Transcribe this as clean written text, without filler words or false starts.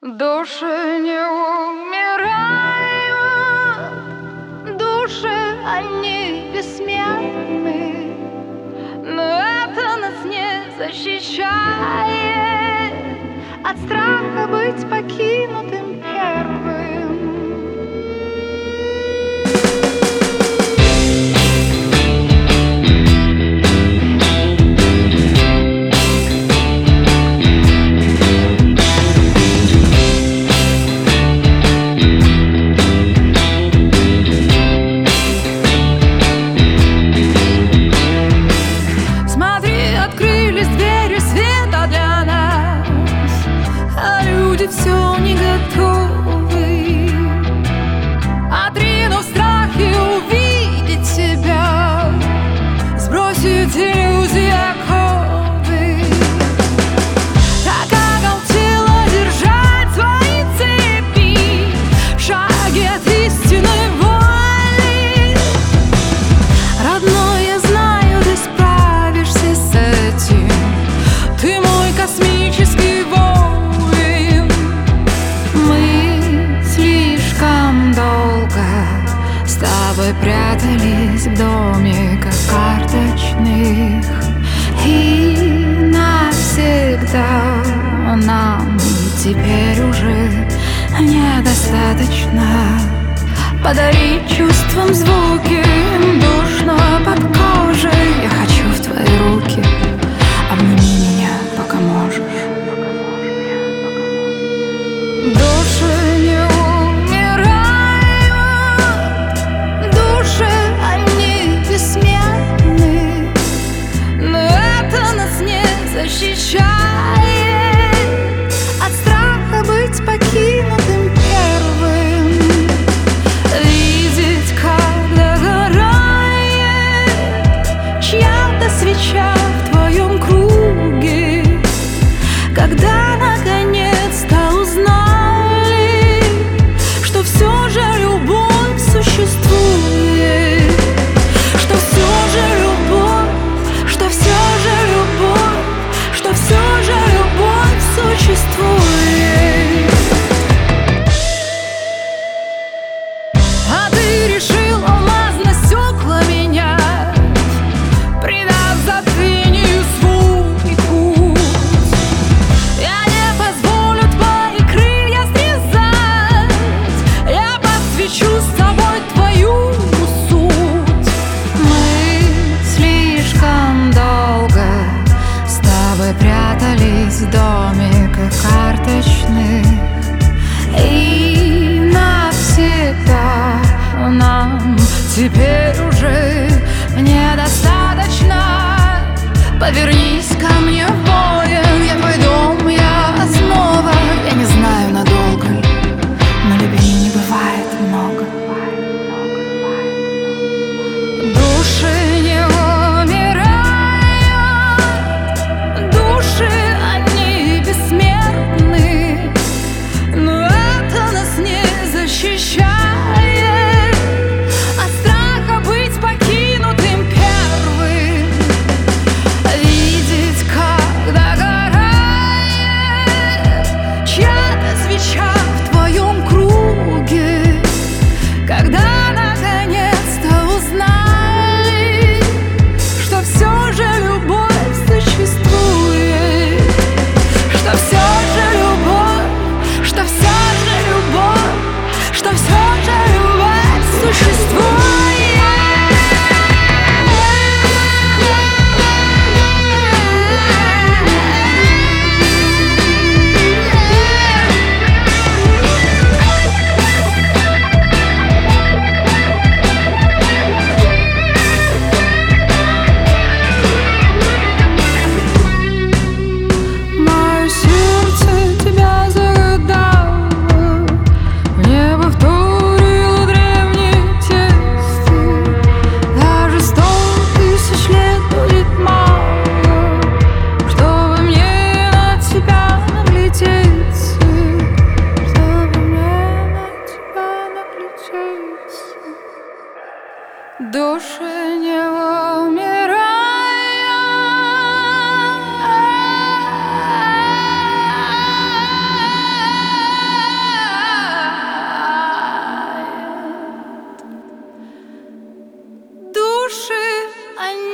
Души не умирают, души, они бессмертны, но это нас не защищает от страха быть покинутым первым. Все не готовы, отринув страхи увидеть себя, сбросить иллюзии оковы. Так оголтело держать свои цепи, шаги от истинной воли. Родной, я знаю, ты справишься с этим, ты мой космический воин. С тобой прятались в домиках карточных, и навсегда нам теперь уже недостаточно подарить чувствам звуки душно под кожей. Я хочу в твои руки, обними меня, пока можешь. Души не защищает от страха быть покинутым первым. Видеть, как догорает чья-то свеча в Они